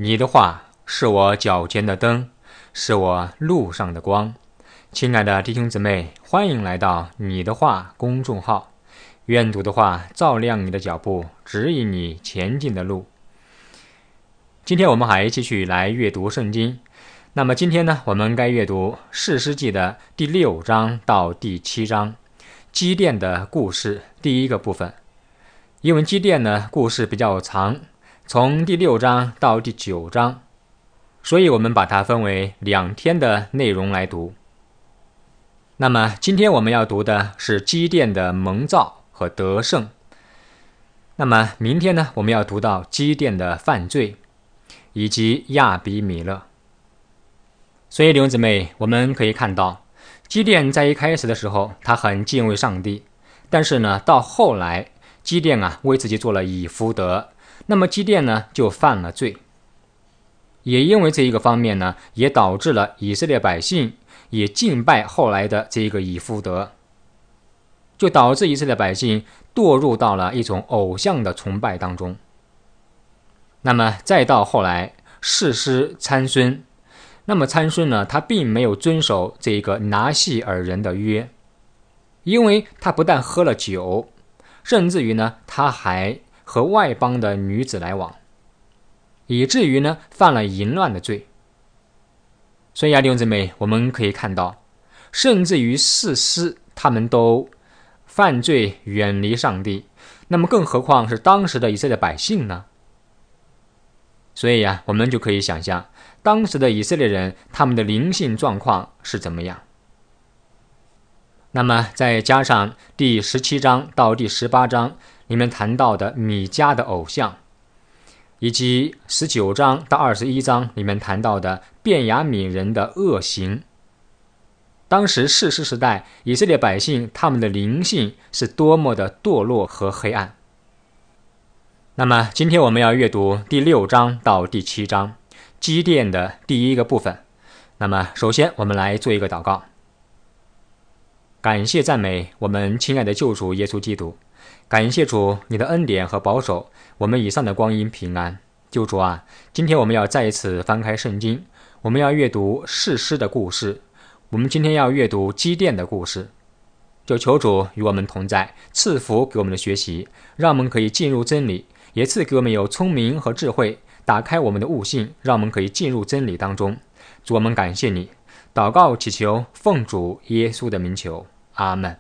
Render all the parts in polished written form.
你的话是我脚前的灯，是我路上的光。亲爱的弟兄姊妹，欢迎来到你的话公众号，愿读的话照亮你的脚步，指引你前进的路。今天我们还继续来阅读圣经。那么今天呢，我们该阅读士师记的第6章到第7章，基甸的故事第一个部分。因为基甸呢故事比较长，从第6章到第9章，所以我们把它分为2天的内容来读。那么今天我们要读的是基甸的蒙召和得胜。那么明天呢，我们要读到基甸的犯罪以及亚比米勒。所以弟兄姊妹，我们可以看到基甸在一开始的时候他很敬畏上帝，但是呢到后来基甸为自己做了以弗得，那么基甸呢就犯了罪。也因为这一个方面呢，也导致了以色列百姓也敬拜后来的这个以弗得，就导致以色列百姓堕入到了一种偶像的崇拜当中。那么再到后来士师参孙，那么参孙呢，他并没有遵守这个拿细尔人的约，因为他不但喝了酒，甚至于呢他还和外邦的女子来往，以至于呢犯了淫乱的罪。所以弟兄姊妹，我们可以看到甚至于士师他们都犯罪远离上帝，那么更何况是当时的以色列百姓呢？所以我们就可以想象当时的以色列人他们的灵性状况是怎么样。那么再加上第17章到第18章里面谈到的米迦的偶像，以及19章到21章里面谈到的便雅悯人的恶行，当时士师时代以色列百姓他们的灵性是多么的堕落和黑暗。那么今天我们要阅读第6章到第7章，基甸的第一个部分。那么首先我们来做一个祷告。感谢赞美我们亲爱的救主耶稣基督，感谢主你的恩典和保守我们以上的光阴平安。救主今天我们要再一次翻开圣经，我们要阅读士师的故事，我们今天要阅读基甸的故事。就求主与我们同在，赐福给我们的学习，让我们可以进入真理，也赐给我们有聪明和智慧，打开我们的悟性，让我们可以进入真理当中。主，我们感谢你，祷告祈求奉主耶稣的名求，阿们。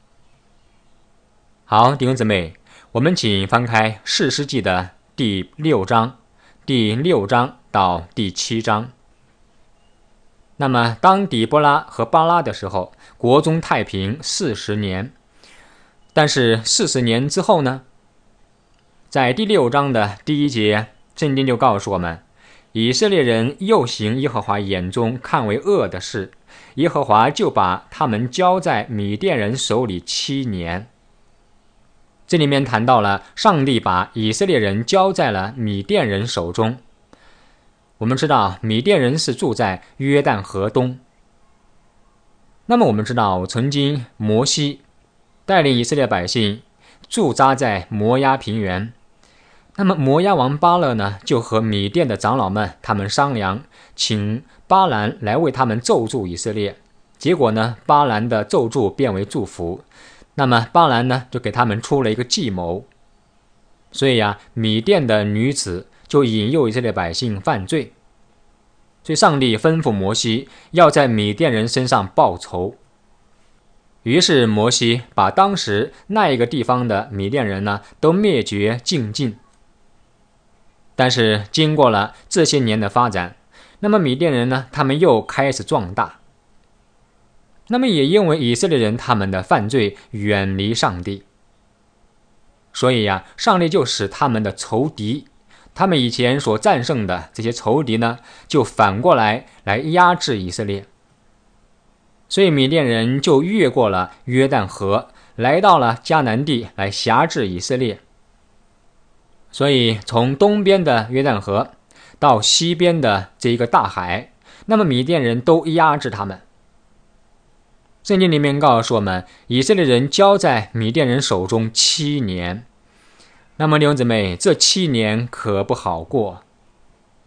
好，弟兄姊妹，我们请翻开士师记的第6章，第6章到第7章。那么当底波拉和巴拉的时候，国中太平40年。但是40年之后呢，在第6章的第1节，圣经就告诉我们，以色列人又行耶和华眼中看为恶的事，耶和华就把他们交在米甸人手里7年。这里面谈到了上帝把以色列人交在了米甸人手中。我们知道米甸人是住在约旦河东。那么我们知道曾经摩西带领以色列百姓驻扎在摩押平原，那么摩押王巴勒呢，就和米甸的长老们他们商量，请巴兰来为他们咒诅以色列。结果呢，巴兰的咒诅变为祝福，那么巴兰呢就给他们出了一个计谋。所以米甸的女子就引诱以色列百姓犯罪，所以上帝吩咐摩西要在米甸人身上报仇。于是摩西把当时那一个地方的米甸人呢都灭绝净尽。但是经过了这些年的发展，那么米甸人呢他们又开始壮大。那么也因为以色列人他们的犯罪远离上帝，所以上帝就使他们的仇敌，他们以前所战胜的这些仇敌呢，就反过来压制以色列。所以米甸人就越过了约旦河，来到了迦南地来辖制以色列。所以从东边的约旦河到西边的这一个大海，那么米甸人都压制他们。圣经里面告诉我们，以色列人交在米甸人手中7年。那么弟兄姊妹，这7年可不好过。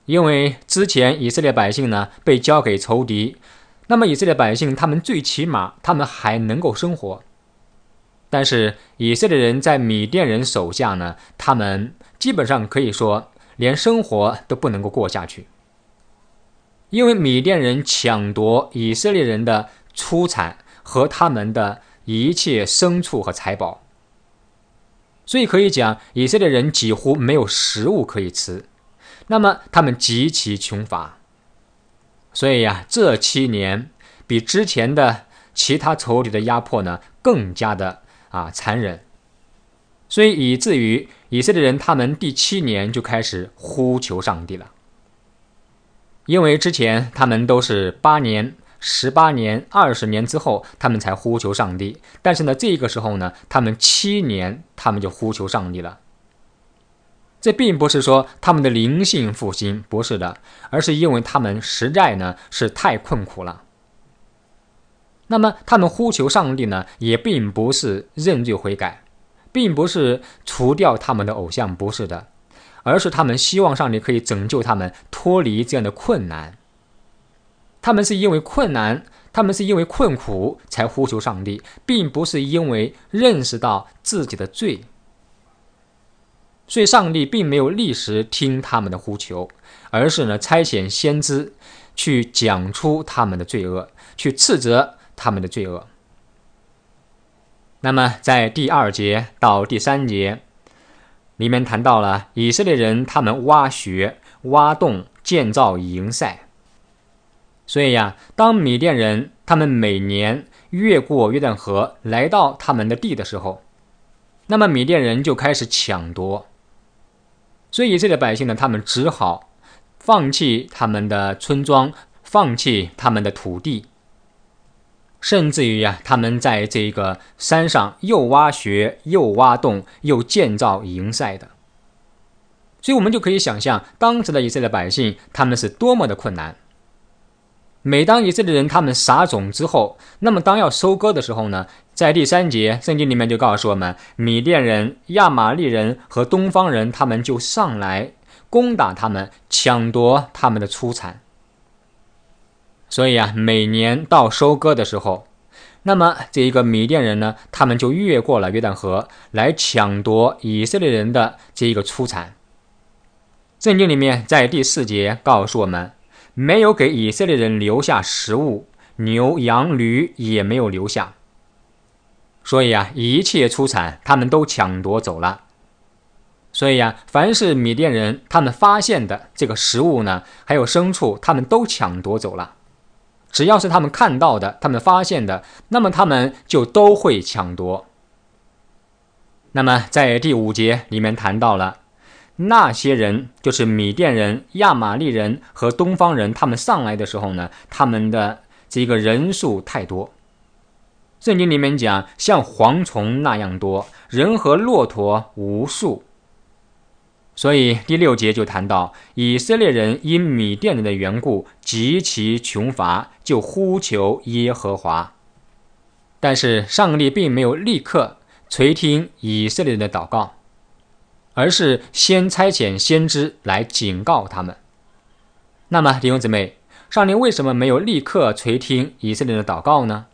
因为之前以色列百姓呢被交给仇敌，那么以色列百姓他们最起码他们还能够生活，但是以色列人在米甸人手下呢，他们基本上可以说连生活都不能够过下去，因为米甸人抢夺以色列人的出产和他们的一切牲畜和财宝，所以可以讲以色列人几乎没有食物可以吃，那么他们极其穷乏。所以这7年比之前的其他仇敌的压迫呢更加的残忍，所以以至于以色列人他们第7年就开始呼求上帝了。因为之前他们都是8年、18年、20年之后他们才呼求上帝，但是呢这个时候呢他们7年他们就呼求上帝了。这并不是说他们的灵性复兴，不是的，而是因为他们实在呢是太困苦了。那么他们呼求上帝呢也并不是认罪悔改，并不是除掉他们的偶像，不是的，而是他们希望上帝可以拯救他们脱离这样的困难。他们是因为困难，他们是因为困苦才呼求上帝，并不是因为认识到自己的罪。所以上帝并没有立时听他们的呼求，而是呢差遣先知去讲出他们的罪恶，去斥责他们的罪恶。那么在第2节到第3节里面谈到了以色列人他们挖穴、挖洞、建造营塞。所以当米甸人他们每年越过约旦河来到他们的地的时候，那么米甸人就开始抢夺。所以以色列百姓呢，他们只好放弃他们的村庄，放弃他们的土地，甚至于他们在这个山上又挖穴又挖洞又建造营塞的。所以我们就可以想象当时的以色列百姓他们是多么的困难。每当以色列人他们撒种之后，那么当要收割的时候呢，在第3节圣经里面就告诉我们，米甸人、亚玛利人和东方人他们就上来攻打他们，抢夺他们的出产。所以每年到收割的时候，那么这一个米甸人呢，他们就越过了约旦河来抢夺以色列人的这一个出产。圣经里面在第4节告诉我们，没有给以色列人留下食物，牛羊驴也没有留下。所以一切出产他们都抢夺走了。所以凡是米甸人他们发现的这个食物呢，还有牲畜，他们都抢夺走了。只要是他们看到的，他们发现的，那么他们就都会抢夺。那么在第5节里面谈到了那些人，就是米甸人、亚玛利人和东方人，他们上来的时候呢，他们的这个人数太多。圣经里面讲像蝗虫那样多，人和骆驼无数。所以第6节就谈到以色列人因米甸人的缘故极其穷乏，就呼求耶和华。但是上帝并没有立刻垂听以色列人的祷告，而是先差遣先知来警告他们。那么弟兄姊妹，上帝为什么没有立刻垂听以色列人的祷告呢？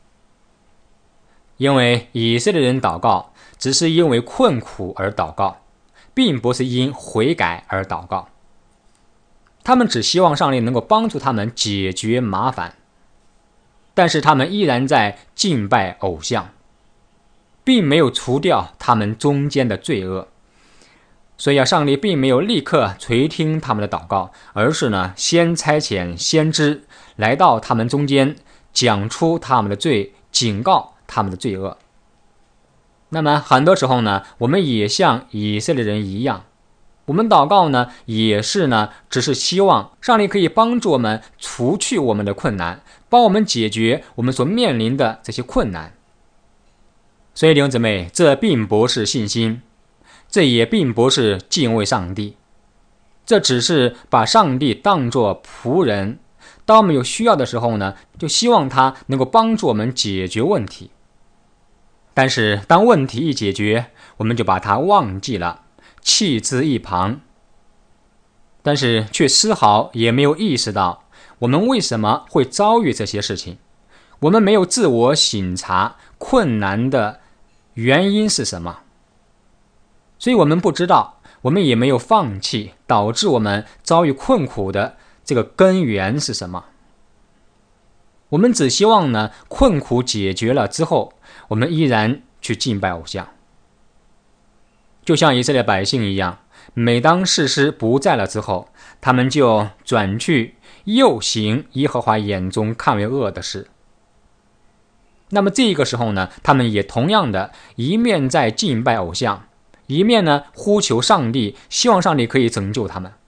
因为以色列人祷告只是因为困苦而祷告，并不是因悔改而祷告。他们只希望上帝能够帮助他们解决麻烦，但是他们依然在敬拜偶像，并没有除掉他们中间的罪恶。所以上帝并没有立刻垂听他们的祷告，而是呢先差遣先知来到他们中间，讲出他们的罪，警告他们的罪恶。那么很多时候呢，我们也像以色列人一样，我们祷告呢也是呢只是希望上帝可以帮助我们除去我们的困难，帮我们解决我们所面临的这些困难。所以弟兄姊妹，这并不是信心，这也并不是敬畏上帝，这只是把上帝当作仆人，当我们有需要的时候呢，就希望他能够帮助我们解决问题。但是当问题一解决，我们就把它忘记了，弃之一旁。 但是却丝毫也没有意识到我们为什么会遭遇这些事情。我们没有自我省察困难的原因是什么，所以我们不知道，我们也没有放弃导致我们遭遇困苦的这个根源是什么。我们只希望呢，困苦解决了之后，我们依然去敬拜偶像。就像以色列百姓一样，每当士师不在了之后，他们就转去又行耶和华眼中看为恶的事。那么这个时候呢，他们也同样的一面在敬拜偶像，一面呢呼求上帝，希望上帝可以拯救他们。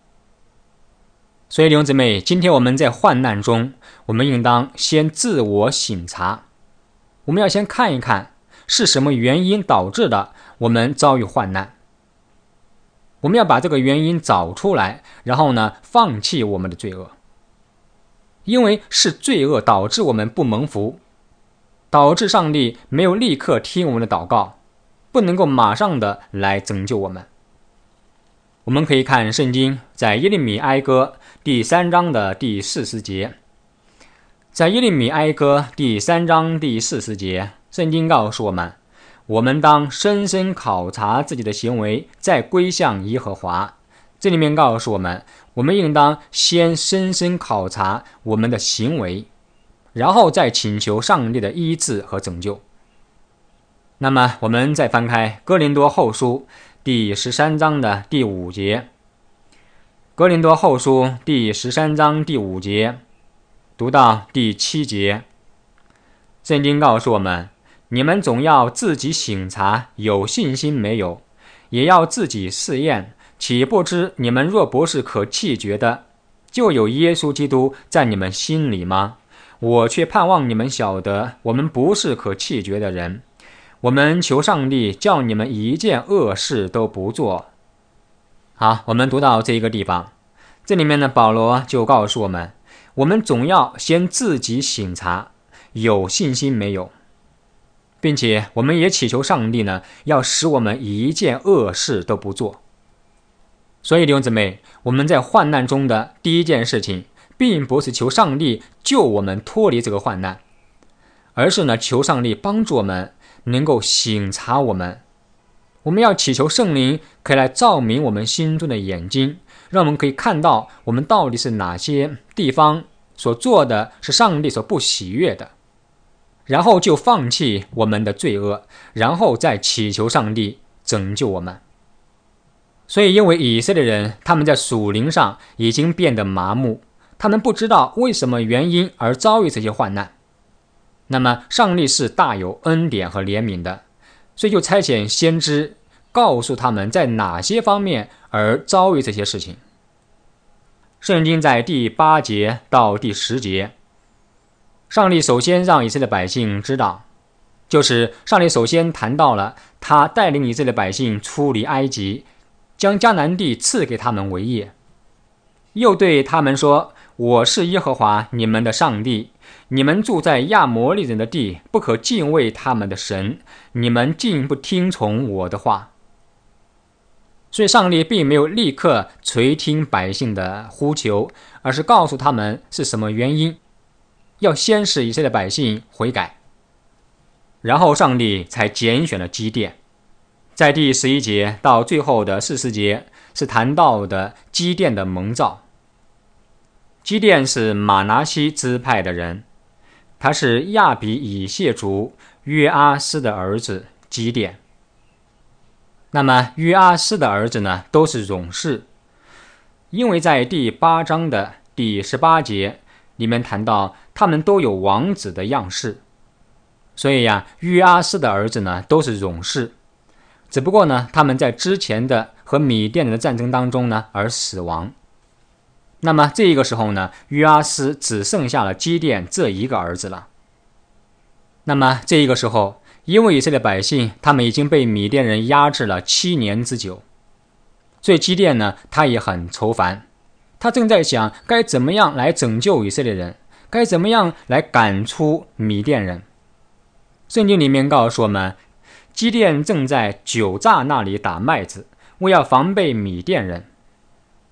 所以弟兄姊妹，今天我们在患难中，我们应当先自我省察，我们要先看一看是什么原因导致的我们遭遇患难。我们要把这个原因找出来，然后呢放弃我们的罪恶。因为是罪恶导致我们不蒙福，导致上帝没有立刻听我们的祷告，不能够马上的来拯救我们。我们可以看圣经在耶利米哀歌第3章的第40节。在耶利米哀歌第3章第40节，圣经告诉我们，我们当深深考察自己的行为，再归向耶和华。这里面告诉我们，我们应当先深深考察我们的行为，然后再请求上帝的医治和拯救。那么我们再翻开哥林多后书第13章的第5节。哥林多后书第13章第5节读到第7节，圣经告诉我们，你们总要自己省察有信心没有，也要自己试验，岂不知你们若不是可弃绝的，就有耶稣基督在你们心里吗？我却盼望你们晓得，我们不是可弃绝的人。我们求上帝叫你们一件恶事都不做。好，我们读到这一个地方，这里面呢，保罗就告诉我们，我们总要先自己省察有信心没有，并且我们也祈求上帝呢，要使我们一件恶事都不做。所以弟兄姊妹，我们在患难中的第一件事情，并不是求上帝救我们脱离这个患难，而是呢求上帝帮助我们能够省察我们。我们要祈求圣灵可以来照明我们心中的眼睛，让我们可以看到我们到底是哪些地方所做的是上帝所不喜悦的，然后就放弃我们的罪恶，然后再祈求上帝拯救我们。所以因为以色列人他们在属灵上已经变得麻木，他们不知道为什么原因而遭遇这些患难。那么上帝是大有恩典和怜悯的，所以就差遣先知告诉他们在哪些方面而遭遇这些事情。圣经在第8节到第10节，上帝首先让以色列百姓知道，就是上帝首先谈到了他带领以色列百姓出离埃及，将迦南地赐给他们为业，又对他们说，我是耶和华你们的上帝，你们住在亚摩利人的地，不可敬畏他们的神，你们竟不听从我的话。所以上帝并没有立刻垂听百姓的呼求，而是告诉他们是什么原因，要先使以色列百姓悔改，然后上帝才拣选了基甸。在第11节到最后的40节是谈到的基甸的蒙召。基甸是马拿西支派的人，他是亚比以谢族约阿斯的儿子基甸。那么约阿斯的儿子呢，都是勇士，因为在第8章的第18节里面谈到他们都有王子的样式，所以约阿斯的儿子呢都是勇士，只不过呢他们在之前的和米甸人的战争当中呢而死亡。那么这个时候呢，约阿斯只剩下了基甸这一个儿子了。那么这个时候，因为以色列百姓他们已经被米甸人压制了7年之久，所以基甸呢他也很愁烦，他正在想该怎么样来拯救以色列人，该怎么样来赶出米甸人。圣经里面告诉我们，基甸正在酒榨那里打麦子，为要防备米甸人。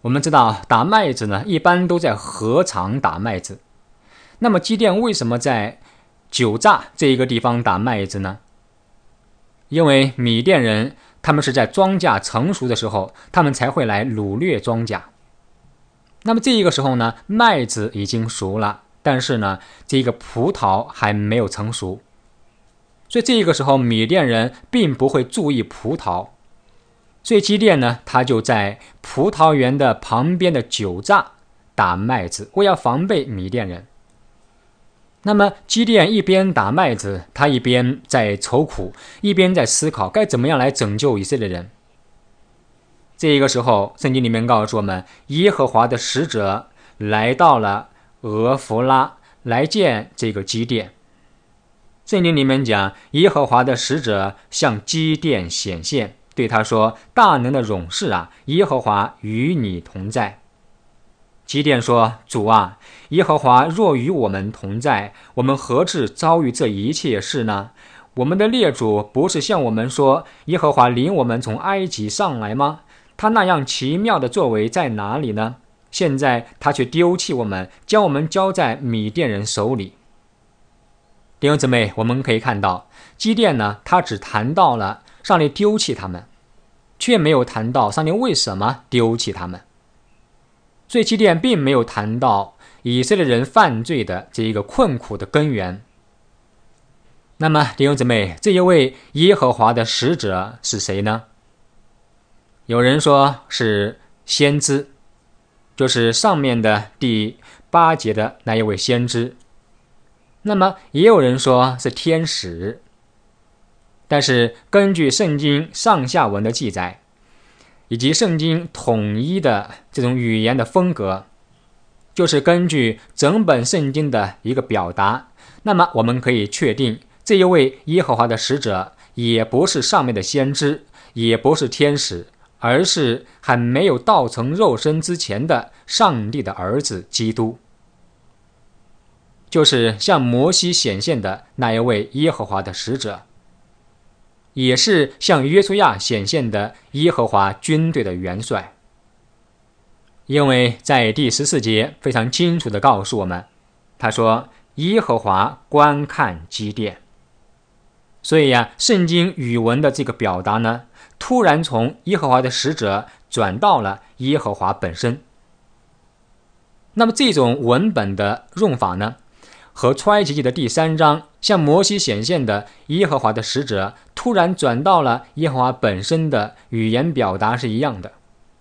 我们知道打麦子呢，一般都在禾场打麦子。那么基甸为什么在酒榨这一个地方打麦子呢？因为米甸人他们是在庄稼成熟的时候，他们才会来掳掠庄稼。那么这一个时候呢，麦子已经熟了，但是呢，这个葡萄还没有成熟。所以这一个时候米甸人并不会注意葡萄，所以基甸呢，他就在葡萄园的旁边的酒榨打麦子，为要防备米甸人。那么基甸一边打麦子，他一边在愁苦，一边在思考该怎么样来拯救以色列人。这个时候圣经里面告诉我们，耶和华的使者来到了俄弗拉，来见这个基甸。圣经里面讲，耶和华的使者向基甸显现，对他说，大能的勇士啊，耶和华与你同在。基甸说，主啊，耶和华若与我们同在，我们何至遭遇这一切事呢？我们的列祖不是向我们说，耶和华领我们从埃及上来吗？他那样奇妙的作为在哪里呢？现在他却丢弃我们，将我们交在米甸人手里。弟兄姊妹，我们可以看到基甸呢，他只谈到了上帝丢弃他们，却没有谈到上帝为什么丢弃他们。所以基甸并没有谈到以色列人犯罪的这一个困苦的根源。那么弟兄姊妹，这一位耶和华的使者是谁呢？有人说是先知，就是上面的第8节的那一位先知。那么也有人说是天使，但是根据圣经上下文的记载，以及圣经统一的这种语言的风格，就是根据整本圣经的一个表达，那么我们可以确定这一位耶和华的使者也不是上面的先知，也不是天使，而是还没有道成肉身之前的上帝的儿子基督，就是向摩西显现的那一位耶和华的使者，也是向约书亚显现的耶和华军队的元帅。因为在第14节非常清楚地告诉我们，他说耶和华观看基甸。所以圣经语文的这个表达呢，突然从耶和华的使者转到了耶和华本身。那么这种文本的用法呢，和出埃及记的第3章向摩西显现的耶和华的使者突然转到了耶和华本身的语言表达是一样的。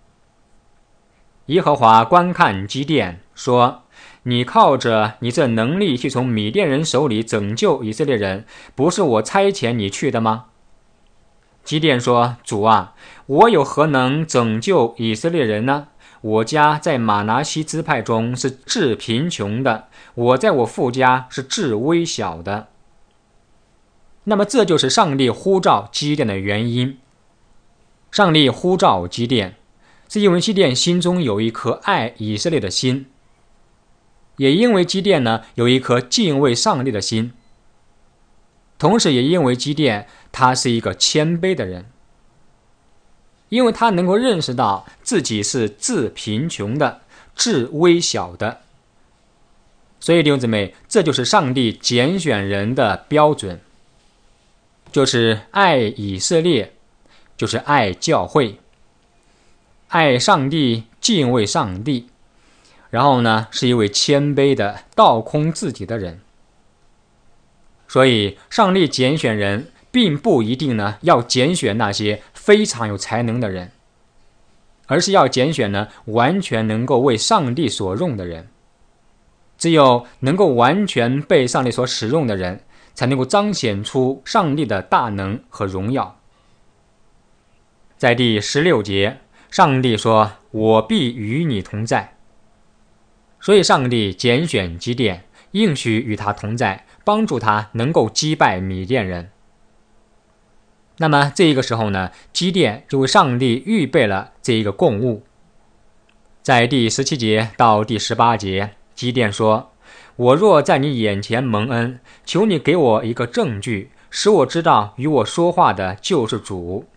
耶和华观看基甸，说，你靠着你这能力去从米甸人手里拯救以色列人，不是我差遣你去的吗？基甸说，主啊，我有何能拯救以色列人呢？我家在玛拿西支派中是至贫穷的，我在我父家是至微小的。那么这就是上帝呼召基甸的原因。上帝呼召基甸，是因为基甸心中有一颗爱以色列的心，也因为基甸呢有一颗敬畏上帝的心，同时也因为基甸他是一个谦卑的人，因为他能够认识到自己是至贫穷的、至微小的。所以弟兄姊妹，这就是上帝拣选人的标准，就是爱以色列，就是爱教会，爱上帝，敬畏上帝，然后呢是一位谦卑的倒空自己的人。所以上帝拣选人并不一定呢要拣选那些非常有才能的人，而是要拣选呢完全能够为上帝所用的人。只有能够完全被上帝所使用的人，才能够彰显出上帝的大能和荣耀。在第16节，上帝说，我必与你同在。所以上帝拣选基甸，应许与他同在，帮助他能够击败米甸人。那么这个时候呢，基甸就为上帝预备了这一个供物。在第17节到第18节，基甸说，我若在你眼前蒙恩，求你给我一个证据，使我知道与我说话的就是主。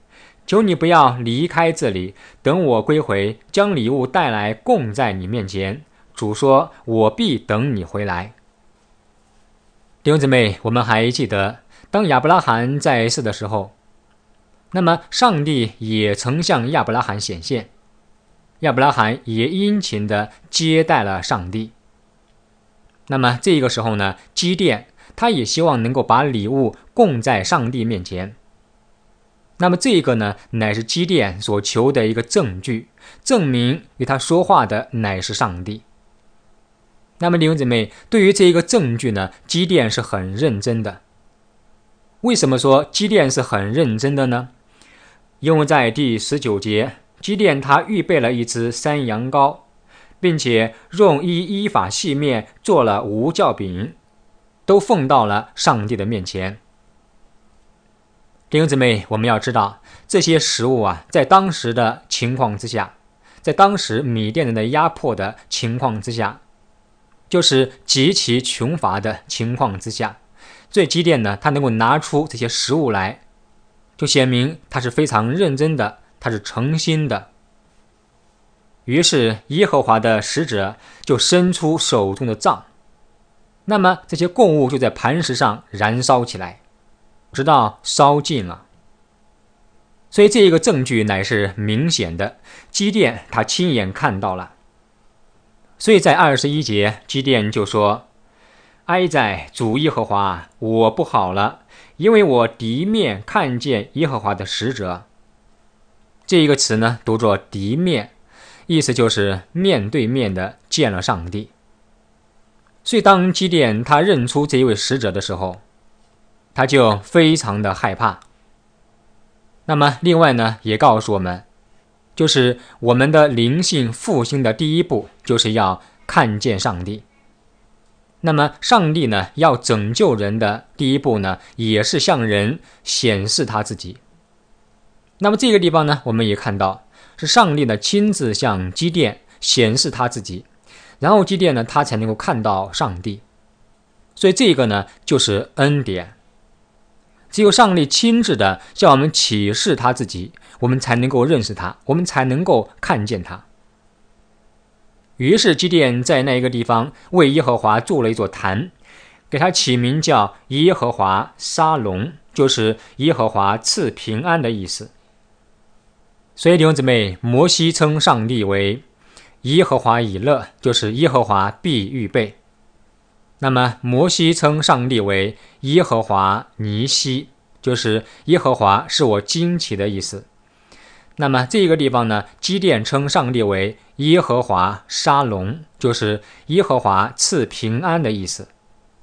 求你不要离开这里，等我归回，将礼物带来供在你面前。主说，我必等你回来。弟兄姊妹，我们还记得当亚伯拉罕在世的时候，那么上帝也曾向亚伯拉罕显现，亚伯拉罕也殷勤地接待了上帝。那么这个时候呢，基甸他也希望能够把礼物供在上帝面前。那么这个呢，乃是基甸所求的一个证据，证明与他说话的乃是上帝。那么弟兄姊妹，对于这一个证据呢，基甸是很认真的。为什么说基甸是很认真的呢？因为在第19节，基甸他预备了一只山羊羔，并且用依法细面做了无酵饼，都奉到了上帝的面前。弟兄姊妹，我们要知道这些食物在当时的情况之下，在当时米甸人的压迫的情况之下，就是极其穷乏的情况之下，所以基甸呢，他能够拿出这些食物来，就显明他是非常认真的，他是诚心的。于是耶和华的使者就伸出手中的杖，那么这些供物就在磐石上燃烧起来，直到烧尽了。所以这一个证据乃是明显的，基甸他亲眼看到了。所以在21节，基甸就说，哀哉主耶和华，我不好了，因为我敌面看见耶和华的使者。这一个词呢，读作敌面，意思就是面对面的见了上帝。所以当基甸他认出这一位使者的时候，他就非常的害怕。那么另外呢，也告诉我们，就是我们的灵性复兴的第一步，就是要看见上帝。那么上帝呢，要拯救人的第一步呢，也是向人显示他自己。那么这个地方呢，我们也看到是上帝呢亲自向基甸显示他自己，然后基甸呢他才能够看到上帝。所以这个呢就是恩典，只有上帝亲自的向我们启示他自己，我们才能够认识他，我们才能够看见他。于是基甸在那一个地方为耶和华筑了一座坛，给他起名叫耶和华沙龙，就是耶和华赐平安的意思。所以弟兄姊妹，摩西称上帝为耶和华以勒，就是耶和华必预备。那么摩西称上帝为耶和华尼西，就是耶和华是我惊奇的意思。那么这个地方呢，基甸称上帝为耶和华沙龙，就是耶和华赐平安的意思。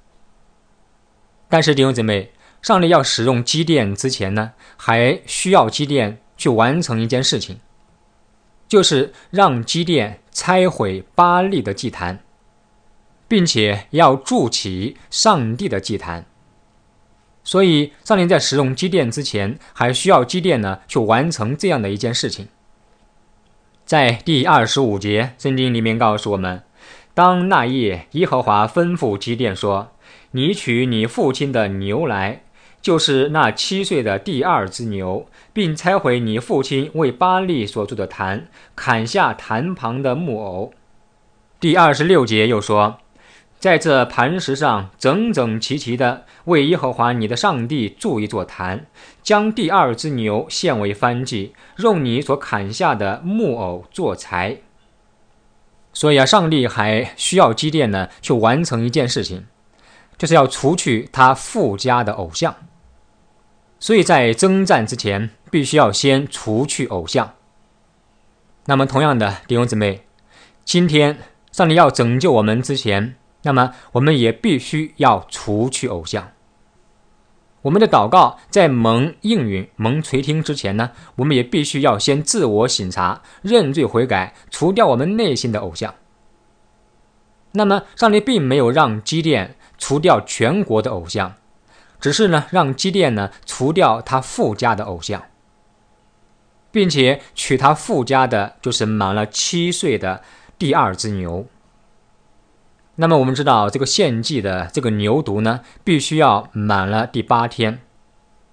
但是弟兄姊妹，上帝要使用基甸之前呢，还需要基甸去完成一件事情，就是让基甸拆毁巴力的祭坛，并且要筑起上帝的祭坛。所以上帝在使用基甸之前，还需要基甸呢去完成这样的一件事情。在第25节，圣经里面告诉我们，当那夜，耶和华吩咐基甸说，你取你父亲的牛来，就是那7岁的第2只牛，并拆毁你父亲为巴力所筑的坛，砍下坛旁的木偶。第26节又说，在这磐石上整整齐齐的为耶和华你的上帝筑一座坛，将第2只牛献为燔祭，用你所砍下的木偶做柴。所以上帝还需要基甸呢去完成一件事情，就是要除去他父家的偶像。所以在征战之前，必须要先除去偶像。那么同样的，弟兄姊妹，今天上帝要拯救我们之前，那么我们也必须要除去偶像。我们的祷告在蒙应允、蒙垂听之前呢，我们也必须要先自我省察、认罪悔改，除掉我们内心的偶像。那么上帝并没有让基甸除掉全国的偶像，只是呢让基甸呢除掉他父家的偶像，并且取他父家的就是满了7岁的第2只牛。那么我们知道这个献祭的这个牛犊呢，必须要满了第8天。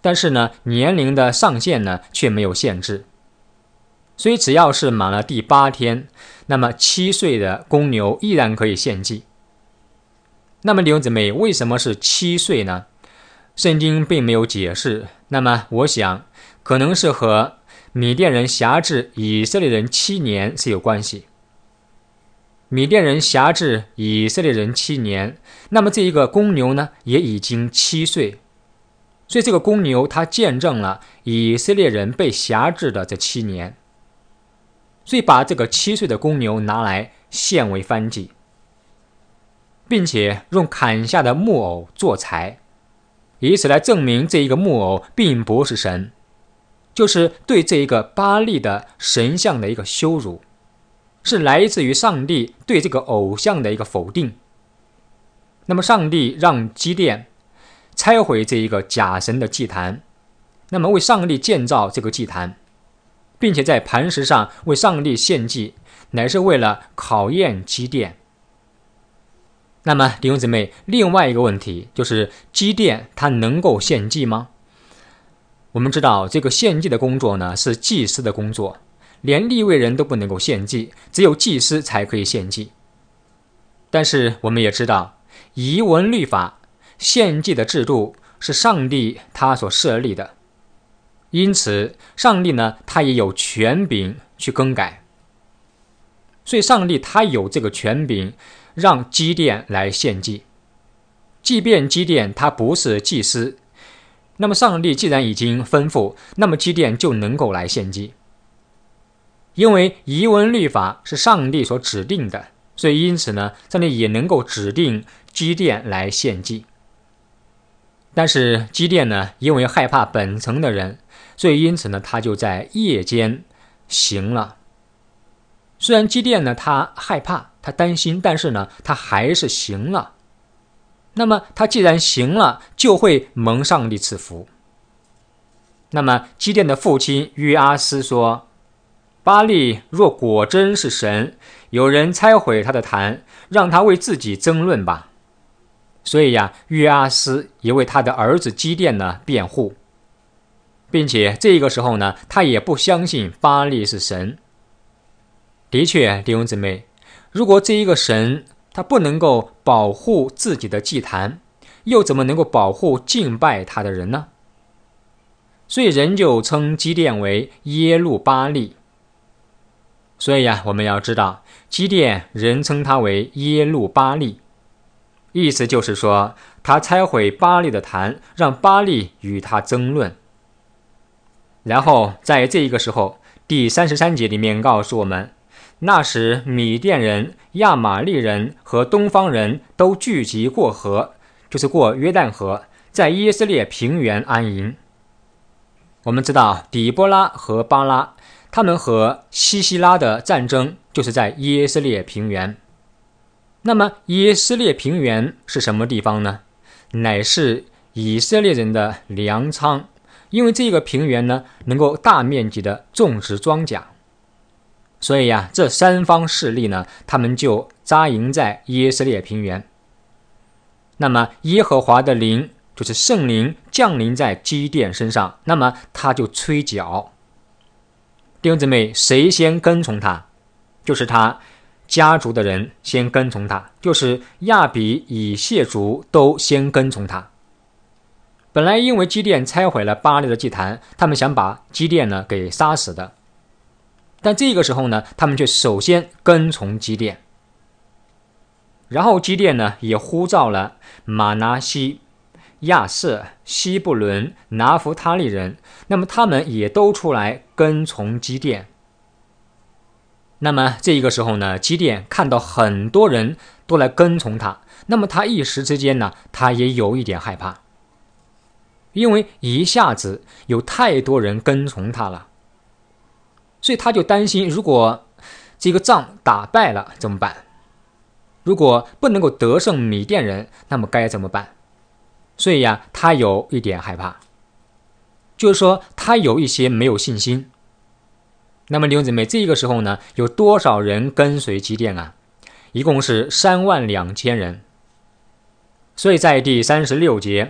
但是呢，年龄的上限呢却没有限制。所以只要是满了第8天，那么7岁的公牛依然可以献祭。那么弟兄姊妹，为什么是7岁呢？圣经并没有解释。那么我想可能是和米甸人辖制以色列人7年是有关系。米甸人辖制以色列人7年，那么这一个公牛呢也已经7岁，所以这个公牛它见证了以色列人被辖制的这7年，所以把这个7岁的公牛拿来献为燔祭，并且用砍下的木偶做柴，以此来证明这一个木偶并不是神，就是对这一个巴力的神像的一个羞辱，是来自于上帝对这个偶像的一个否定。那么上帝让基甸拆毁这一个假神的祭坛，那么为上帝建造这个祭坛，并且在磐石上为上帝献祭，乃是为了考验基甸。那么弟兄姊妹，另外一个问题就是基甸他能够献祭吗？我们知道这个献祭的工作呢是祭司的工作，连利未人都不能够献祭，只有祭司才可以献祭。但是我们也知道遗文律法献祭的制度是上帝他所设立的，因此上帝呢他也有权柄去更改，所以上帝他有这个权柄让基甸来献祭。即便基甸他不是祭司，那么上帝既然已经吩咐，那么基甸就能够来献祭。因为遗文律法是上帝所指定的，所以因此呢，上帝也能够指定基甸来献祭。但是基甸呢，因为害怕本城的人，所以因此呢，他就在夜间行了。虽然基甸呢，他害怕，他担心，但是呢，他还是行了。那么他既然行了，就会蒙上帝赐福。那么基甸的父亲约阿斯说，巴力若果真是神，有人拆毁他的坛，让他为自己争论吧。所以呀，约阿斯也为他的儿子基甸呢辩护，并且这个时候呢，他也不相信巴力是神。的确，弟兄姊妹，如果这一个神他不能够保护自己的祭坛，又怎么能够保护敬拜他的人呢？所以人就称基甸为耶路巴力。所以我们要知道基甸人称他为耶路巴力，意思就是说他拆毁巴力的坛，让巴力与他争论。然后在这个时候，第33节里面告诉我们，那时米甸人、亚玛力人和东方人都聚集过河，就是过约旦河，在耶斯列平原安营。我们知道底波拉和巴拉他们和西西拉的战争就是在耶斯列平原。那么耶斯列平原是什么地方呢？乃是以色列人的粮仓，因为这个平原呢能够大面积的种植庄稼，所以这三方势力呢，他们就扎营在耶斯列平原。那么耶和华的灵，就是圣灵降临在基甸身上，那么他就吹角。弟兄姊妹，谁先跟从他？就是他家族的人先跟从他，就是亚比、以谢族都先跟从他。本来因为基甸拆毁了巴力的祭坛，他们想把基甸呢给杀死的，但这个时候呢，他们却首先跟从基甸。然后基甸呢也呼召了马拿西、亚瑟、西布伦、拿弗他利人，那么他们也都出来跟从基甸。那么这个时候呢，基甸看到很多人都来跟从他，那么他一时之间呢，他也有一点害怕，因为一下子有太多人跟从他了，所以他就担心，如果这个仗打败了怎么办？如果不能够得胜米甸人，那么该怎么办？所以他有一点害怕，就是说他有一些没有信心。那么弟兄姊妹，这个时候呢，有多少人跟随基甸啊？一共是32000人。所以在第36节，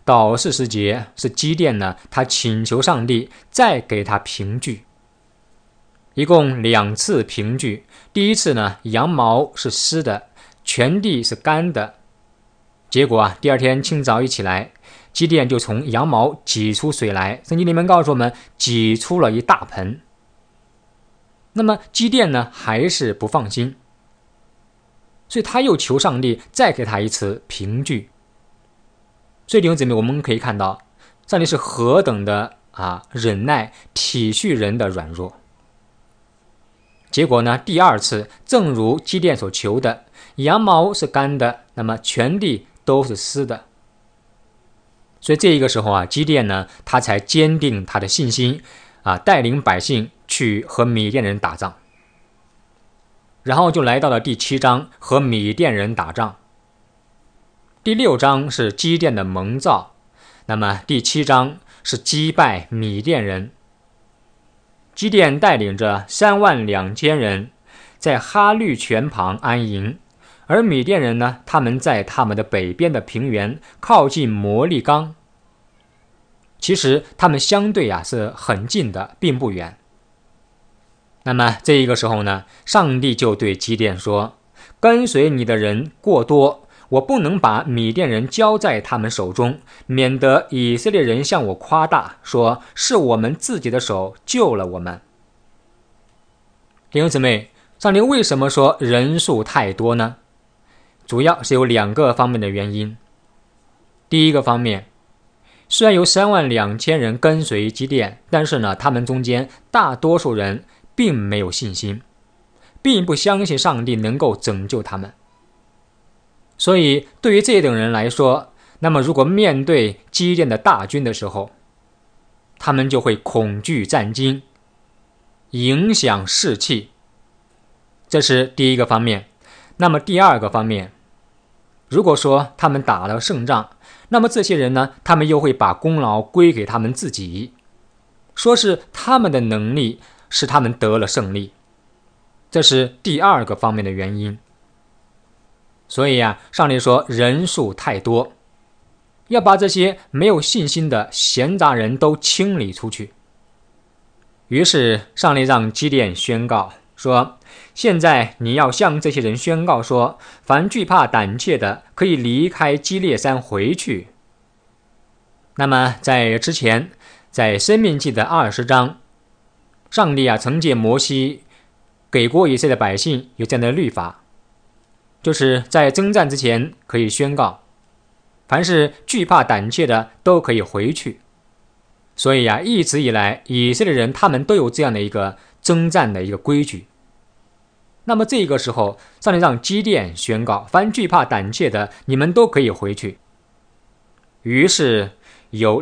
到40节是基甸呢，他请求上帝再给他凭据，一共2次凭据。第一次呢，羊毛是湿的，全地是干的。结果第二天清早一起来，基甸就从羊毛挤出水来，圣经里面告诉我们，挤出了一大盆。那么基甸呢，还是不放心，所以他又求上帝再给他一次凭据。所以弟兄姊妹，我们可以看到上帝是何等的忍耐体恤人的软弱。结果呢，第二次正如基甸所求的，羊毛是干的，那么全地都是湿的。所以这一个时候基甸呢，他才坚定他的信心带领百姓去和米甸人打仗。然后就来到了第7章，和米甸人打仗。第6章是基甸的蒙召，那么第7章是击败米甸人。基甸带领着32000人在哈律泉旁安营，而米甸人呢，他们在他们的北边的平原靠近摩利冈。其实他们相对是很近的，并不远。那么这一个时候呢，上帝就对基甸说，跟随你的人过多，我不能把米甸人交在他们手中，免得以色列人向我夸大，说是我们自己的手救了我们。弟兄姊妹，上帝为什么说人数太多呢？主要是有2个方面的原因。第一个方面，虽然有32000人跟随基甸，但是呢，他们中间大多数人并没有信心，并不相信上帝能够拯救他们。所以对于这等人来说，那么如果面对基甸的大军的时候，他们就会恐惧战惊，影响士气。这是第一个方面。那么第二个方面，如果说他们打了胜仗，那么这些人呢，他们又会把功劳归给他们自己，说是他们的能力使他们得了胜利。这是第二个方面的原因。所以上帝说人数太多，要把这些没有信心的闲杂人都清理出去。于是上帝让基甸宣告说，现在你要向这些人宣告说，凡惧怕胆怯的可以离开基列山回去。那么在之前，在申命记的20章，上帝曾借摩西给过以色列百姓有这样的律法，就是在征战之前可以宣告，凡是惧怕胆怯的都可以回去。所以一直以来以色列人他们都有这样的一个征战的一个规矩。那么这个时候，上帝让基甸宣告，凡惧怕胆怯的你们都可以回去。于是有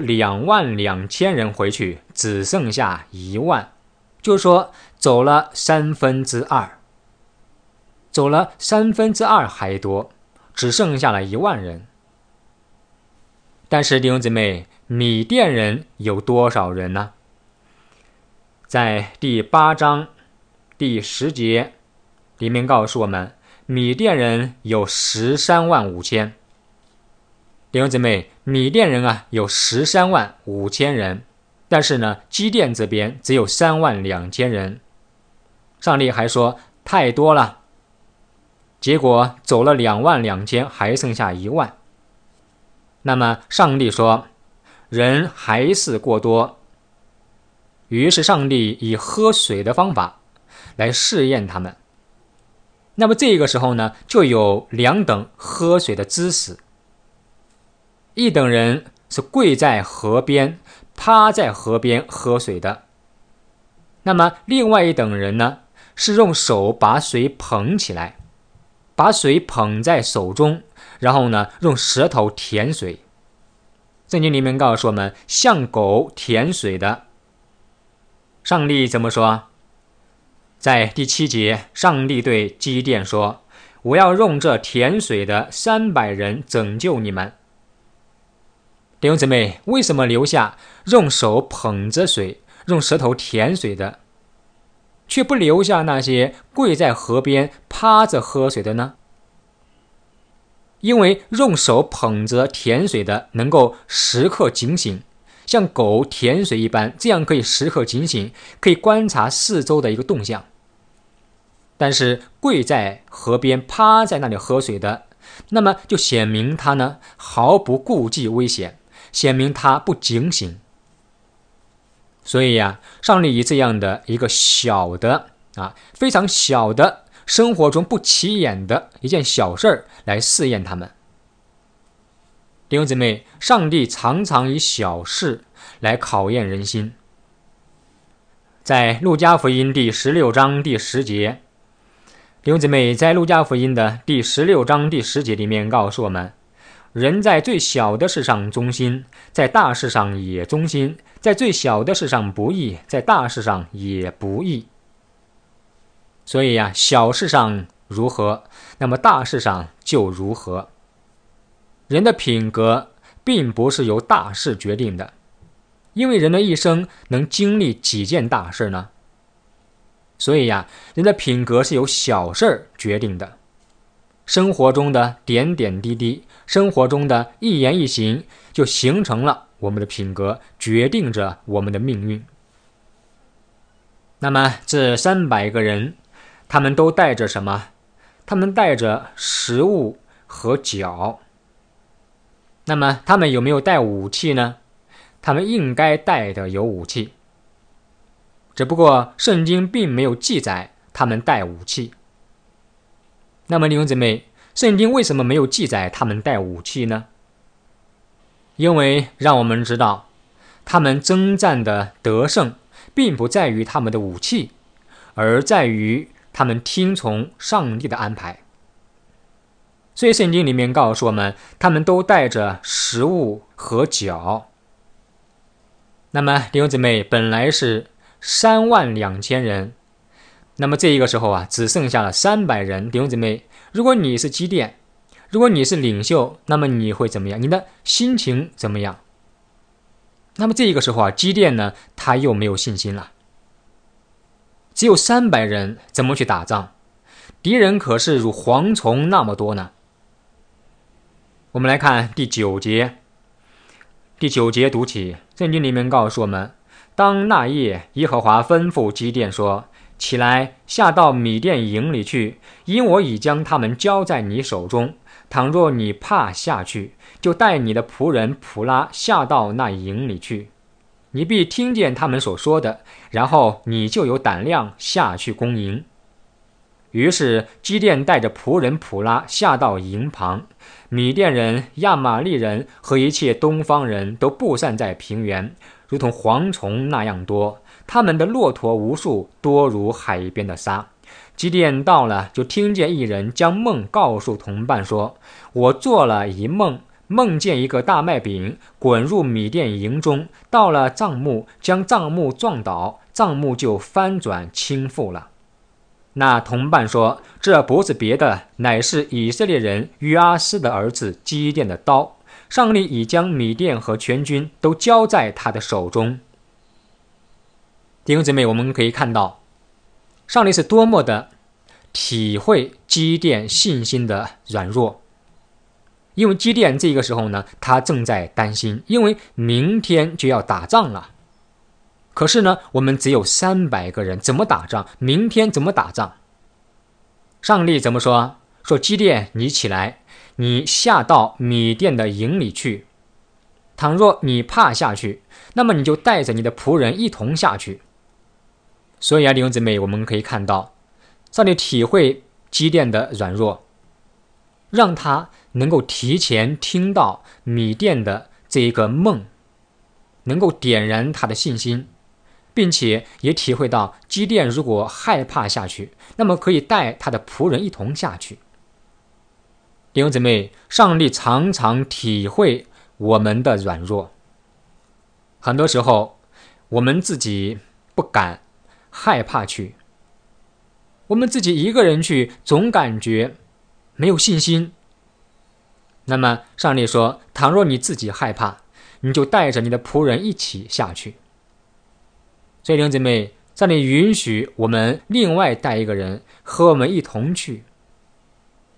22000人回去，只剩下1万，就是说走了2/3，走了2/3还多，只剩下了1万人。但是弟兄姊妹，米甸人有多少人呢？在第8章第10节里面告诉我们，米甸人有135000。弟兄姊妹，米甸人有135000人，但是呢，基甸这边只有32000人。上帝还说太多了，结果走了22000，还剩下1万。那么上帝说人还是过多，于是上帝以喝水的方法来试验他们。那么这个时候呢，就有2等喝水的姿势。一等人是跪在河边，趴在河边喝水的。那么另外一等人呢，是用手把水捧起来，把水捧在手中，然后呢，用舌头舔水。圣经里面告诉我们，像狗舔水的。上帝怎么说？在第7节，上帝对基甸说，我要用这舔水的300人拯救你们。弟兄姊妹，为什么留下用手捧着水，用舌头舔水的，却不留下那些跪在河边趴着喝水的呢？ 因为用手捧着甜水的能够时刻警醒，像狗舔水一般，这样可以时刻警醒，可以观察四周的一个动向。但是跪在河边趴在那里喝水的，那么就显明他呢毫不顾忌危险，显明他不警醒。所以上帝以这样的一个小的非常小的生活中不起眼的一件小事来试验他们。弟兄姊妹，上帝常常以小事来考验人心。在路加福音第16章第10节，弟兄姊妹，在路加福音的第16章第10节里面告诉我们，人在最小的事上忠心，在大事上也忠心，在最小的事上不义，在大事上也不义。所以小事上如何，那么大事上就如何。人的品格并不是由大事决定的，因为人的一生能经历几件大事呢？所以人的品格是由小事决定的。生活中的点点滴滴，生活中的一言一行，就形成了我们的品格，决定着我们的命运。那么这300个人，他们都带着什么？他们带着食物和脚。那么他们有没有带武器呢？他们应该带的有武器，只不过圣经并没有记载他们带武器。那么弟兄姊妹，圣经为什么没有记载他们带武器呢？因为让我们知道，他们征战的得胜并不在于他们的武器，而在于他们听从上帝的安排。所以圣经里面告诉我们，他们都带着食物和脚。那么弟兄姊妹，本来是32000人，那么这一个时候只剩下了300人。弟兄姊妹，如果你是基甸，如果你是领袖，那么你会怎么样？你的心情怎么样？那么这一个时候基甸呢，他又没有信心了。只有300人，怎么去打仗？敌人可是如蝗虫那么多呢。我们来看第9节，第9节读起，圣经里面告诉我们，当那夜，耶和华吩咐基甸说，起来，下到米甸营里去，因我已将他们交在你手中。倘若你怕下去，就带你的仆人普拉下到那营里去，你必听见他们所说的，然后你就有胆量下去攻营。于是基甸带着仆人普拉下到营旁，米甸人、亚玛利人和一切东方人都布散在平原，如同蝗虫那样多，他们的骆驼无数，多如海边的沙。基甸到了，就听见一人将梦告诉同伴说，我做了一梦，梦见一个大麦饼滚入米甸营中，到了帐幕，将帐幕撞倒，帐幕就翻转倾覆了。那同伴说，这不是别的，乃是以色列人约阿斯的儿子基甸的刀，上帝已将米甸和全军都交在他的手中。弟兄姊妹，我们可以看到上帝是多么的体会基甸信心的软弱。因为基甸这个时候呢，他正在担心，因为明天就要打仗了。可是呢，我们只有300个人，怎么打仗？明天怎么打仗？上帝怎么说？说基甸，你起来，你下到米甸的营里去。倘若你怕下去，那么你就带着你的仆人一同下去。所以弟兄姊妹，我们可以看到，上帝体会基甸的软弱，让他能够提前听到米甸的这一个梦，能够点燃他的信心，并且也体会到基甸如果害怕下去，那么可以带他的仆人一同下去。弟兄姊妹，上帝常常体会我们的软弱，很多时候我们自己不敢害怕去，我们自己一个人去总感觉没有信心。那么上帝说，倘若你自己害怕，你就带着你的仆人一起下去。所以弟兄姊妹，上帝允许我们另外带一个人和我们一同去。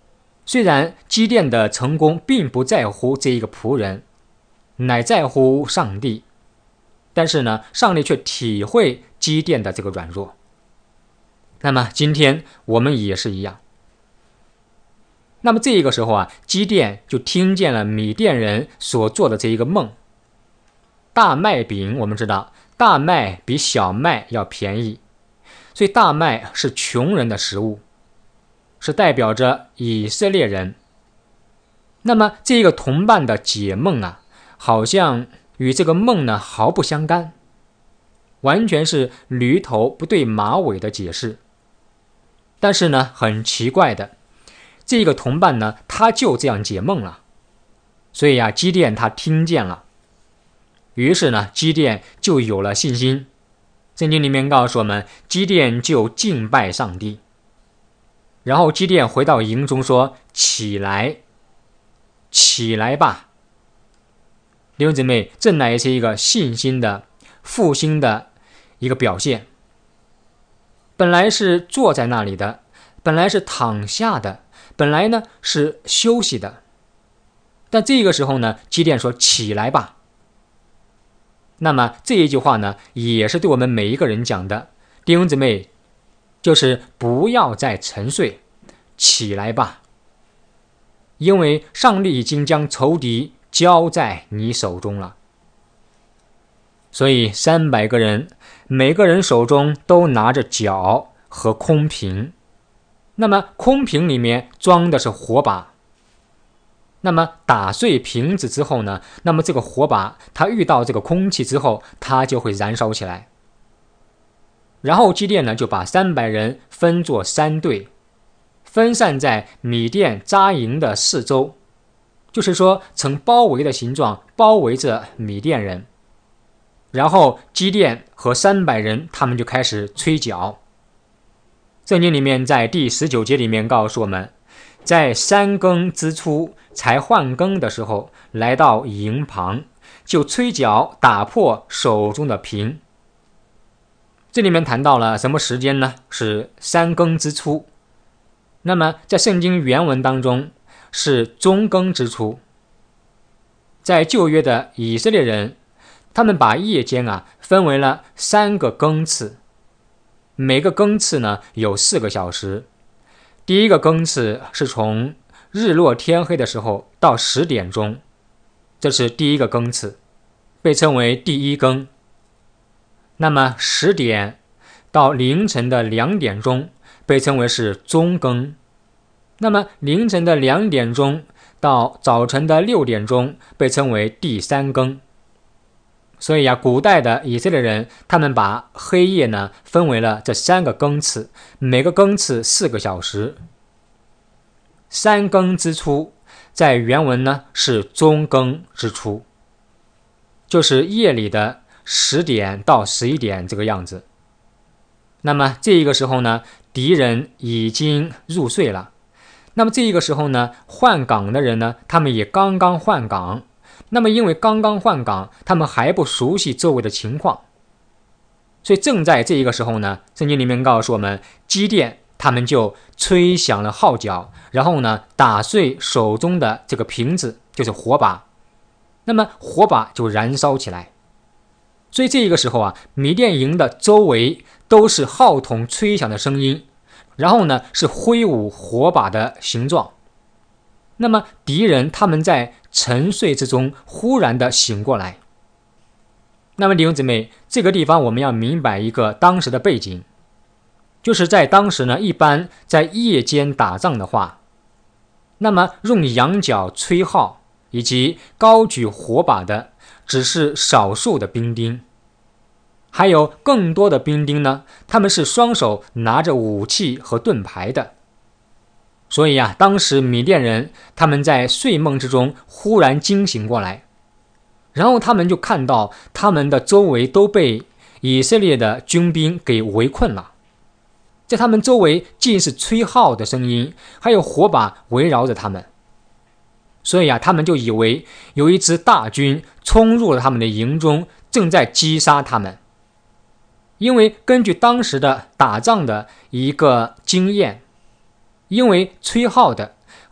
虽然基甸的成功并不在乎这一个仆人，乃在乎上帝，但是呢，上帝却体会基甸的这个软弱。那么今天我们也是一样。那么这个时候啊，基甸就听见了米甸人所做的这一个梦。大麦饼，我们知道大麦比小麦要便宜，所以大麦是穷人的食物，是代表着以色列人。那么这个同伴的解梦啊，好像与这个梦呢毫不相干，完全是驴头不对马尾的解释。但是呢，很奇怪的，这个同伴呢，他就这样解梦了。所以啊，基甸他听见了，于是呢，基甸就有了信心。圣经里面告诉我们，基甸就敬拜上帝。然后基甸回到营中说：“起来，起来吧。”弟兄姊妹，这乃是一个信心的复兴的一个表现。本来是坐在那里的，本来是躺下的，本来呢是休息的，但这个时候呢，基甸说：“起来吧。”那么这一句话呢，也是对我们每一个人讲的，弟兄姊妹，就是不要再沉睡，起来吧，因为上帝已经将仇敌交在你手中了。所以300个人，每个人手中都拿着角和空瓶，那么空瓶里面装的是火把。那么打碎瓶子之后呢，那么这个火把它遇到这个空气之后，它就会燃烧起来。然后基甸呢就把300人分作3队，分散在米甸扎营的四周，就是说呈包围的形状包围着米甸人。然后基甸和300人他们就开始吹角。圣经里面在第19节里面告诉我们，在3更之初才换更的时候，来到营旁，就吹角打破手中的瓶。这里面谈到了什么时间呢？是3更之初。那么在圣经原文当中是中更之初。在旧约的以色列人，他们把夜间分为了3个更次，每个更次呢有4个小时。第一个更次是从日落天黑的时候到10点钟，这是第一个更次，被称为第一更。那么10点到凌晨的2点钟被称为是中更。那么凌晨的2点钟到早晨的6点钟被称为第3更。所以古代的以色列人他们把黑夜呢分为了这3个更次，每个更次4个小时。3更之初在原文呢是中更之初，就是夜里的10点到11点这个样子。那么这个时候呢，敌人已经入睡了。那么这个时候呢，换岗的人呢，他们也刚刚换岗。那么因为刚刚换岗，他们还不熟悉周围的情况，所以正在这一个时候呢，圣经里面告诉我们，基甸他们就吹响了号角，然后呢打碎手中的这个瓶子，就是火把。那么火把就燃烧起来。所以这个时候米甸营的周围都是号筒吹响的声音，然后呢是挥舞火把的形状。那么敌人他们在沉睡之中忽然的醒过来。那么弟兄姊妹，这个地方我们要明白一个当时的背景，就是在当时呢，一般在夜间打仗的话，那么用羊角吹号以及高举火把的只是少数的兵丁，还有更多的兵丁呢，他们是双手拿着武器和盾牌的。所以当时米甸人他们在睡梦之中忽然惊醒过来，然后他们就看到他们的周围都被以色列的军兵给围困了，在他们周围尽是吹号的声音，还有火把围绕着他们。所以他们就以为有一支大军冲入了他们的营中，正在击杀他们。因为根据当时的打仗的一个经验，因为吹号的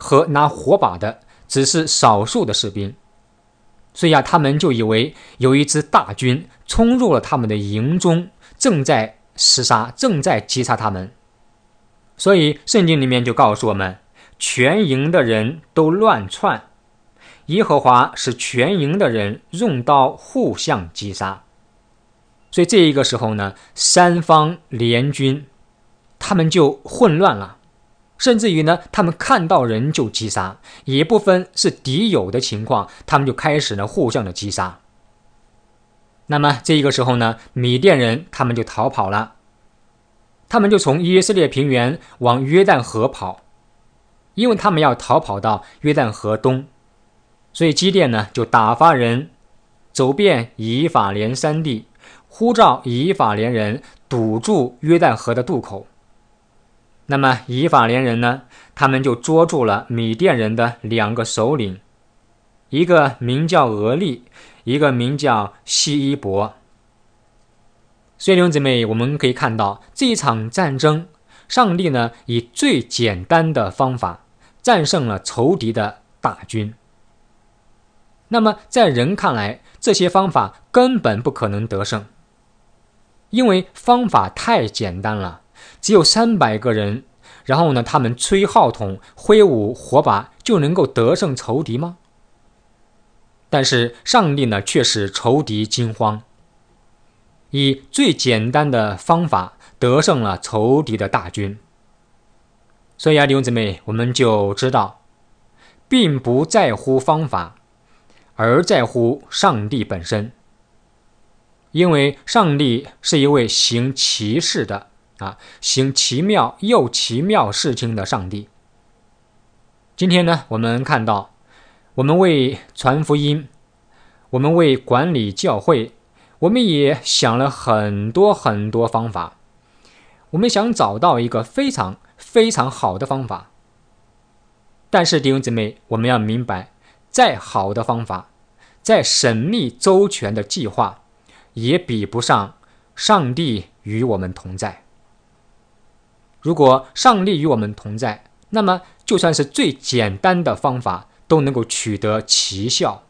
和拿火把的只是少数的士兵，所以他们就以为有一支大军冲入了他们的营中，正在厮杀，正在击杀他们。所以圣经里面就告诉我们，全营的人都乱窜，耶和华使全营的人用刀互相击杀。所以这一个时候呢，三方联军他们就混乱了，甚至于呢，他们看到人就击杀，也不分是敌友的情况，他们就开始呢互相的击杀。那么这一个时候呢，米甸人他们就逃跑了，他们就从以色列平原往约旦河跑，因为他们要逃跑到约旦河东，所以基甸呢就打发人走遍以法莲山地，呼召以法莲人堵住约旦河的渡口。那么以法莲人呢，他们就捉住了米甸人的2个首领，一个名叫俄利，一个名叫希伊伯。所以弟兄姊妹，我们可以看到这一场战争，上帝呢以最简单的方法战胜了仇敌的大军。那么在人看来，这些方法根本不可能得胜，因为方法太简单了，只有300个人，然后呢他们吹号筒挥舞火把就能够得胜仇敌吗？但是上帝呢却使仇敌惊慌，以最简单的方法得胜了仇敌的大军。所以弟兄姊妹，我们就知道并不在乎方法，而在乎上帝本身。因为上帝是一位行奇事的行奇妙又奇妙事情的上帝。今天呢，我们看到我们为传福音，我们为管理教会，我们也想了很多方法，我们想找到一个非常非常好的方法。但是弟兄姊妹，我们要明白，再好的方法，再缜密周全的计划，也比不上上帝与我们同在。如果上帝与我们同在，那么就算是最简单的方法都能够取得奇效。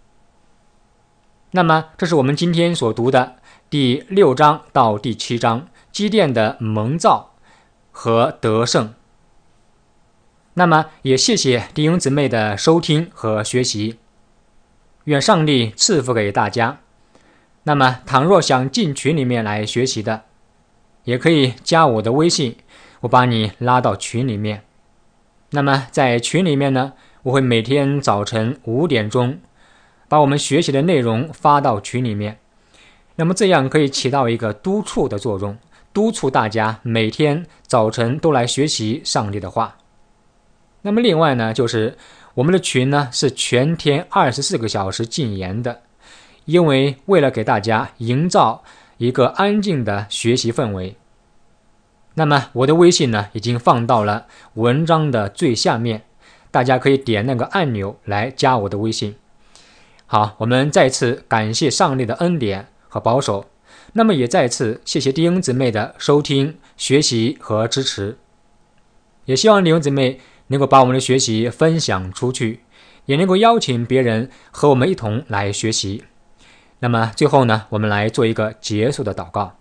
那么这是我们今天所读的第6章到第7章基甸的蒙召和得胜。那么也谢谢弟兄姊妹的收听和学习，愿上帝赐福给大家。那么倘若想进群里面来学习的，也可以加我的微信，我把你拉到群里面。那么在群里面呢，我会每天早晨5点钟把我们学习的内容发到群里面，那么这样可以起到一个督促的作用，督促大家每天早晨都来学习上帝的话。那么另外呢，就是我们的群呢是全天24个小时禁言的，因为为了给大家营造一个安静的学习氛围。那么我的微信呢已经放到了文章的最下面，大家可以点那个按钮来加我的微信。好，我们再次感谢上帝的恩典和保守，那么也再次谢谢弟兄姊妹的收听、学习和支持，也希望弟兄姊妹能够把我们的学习分享出去，也能够邀请别人和我们一同来学习。那么最后呢，我们来做一个结束的祷告。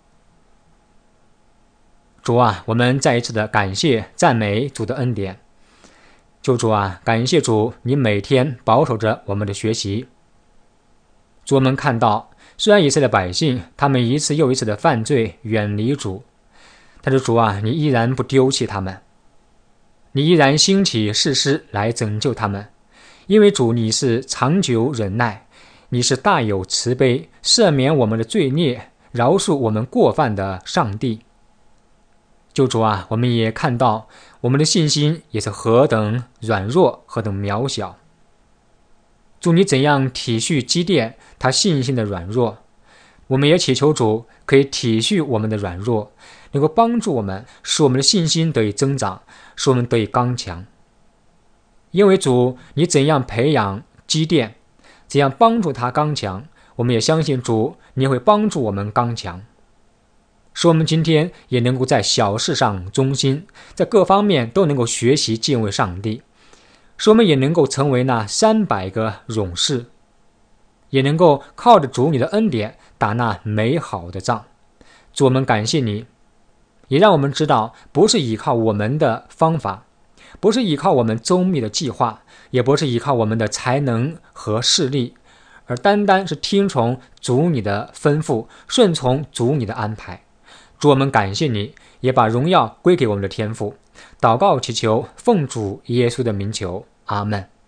主啊，我们再一次的感谢赞美主的恩典。求主啊，感谢主，你每天保守着我们的学习。主，我们看到虽然以色列百姓他们一次又一次的犯罪远离主，但是主啊，你依然不丢弃他们，你依然兴起士师来拯救他们。因为主，你是长久忍耐，你是大有慈悲，赦免我们的罪孽，饶恕我们过犯的上帝。救主啊，我们也看到我们的信心也是何等软弱，何等渺小。主，你怎样体恤基甸他信心的软弱，我们也祈求主可以体恤我们的软弱，能够帮助我们，使我们的信心得以增长，使我们得以刚强。因为主，你怎样培养基甸，怎样帮助他刚强，我们也相信主，你会帮助我们刚强，使我们今天也能够在小事上忠心，在各方面都能够学习敬畏上帝， 使我们也能够成为那300个勇士，也能够靠着主你的恩典打那美好的仗。主，我们感谢你，也让我们知道，不是依靠我们的方法，不是依靠我们周密的计划，也不是依靠我们的才能和势力，而单单是听从主你的吩咐，顺从主你的安排。主，我们感谢你，也把荣耀归给我们的天父。祷告祈求，奉主耶稣的名求，阿们。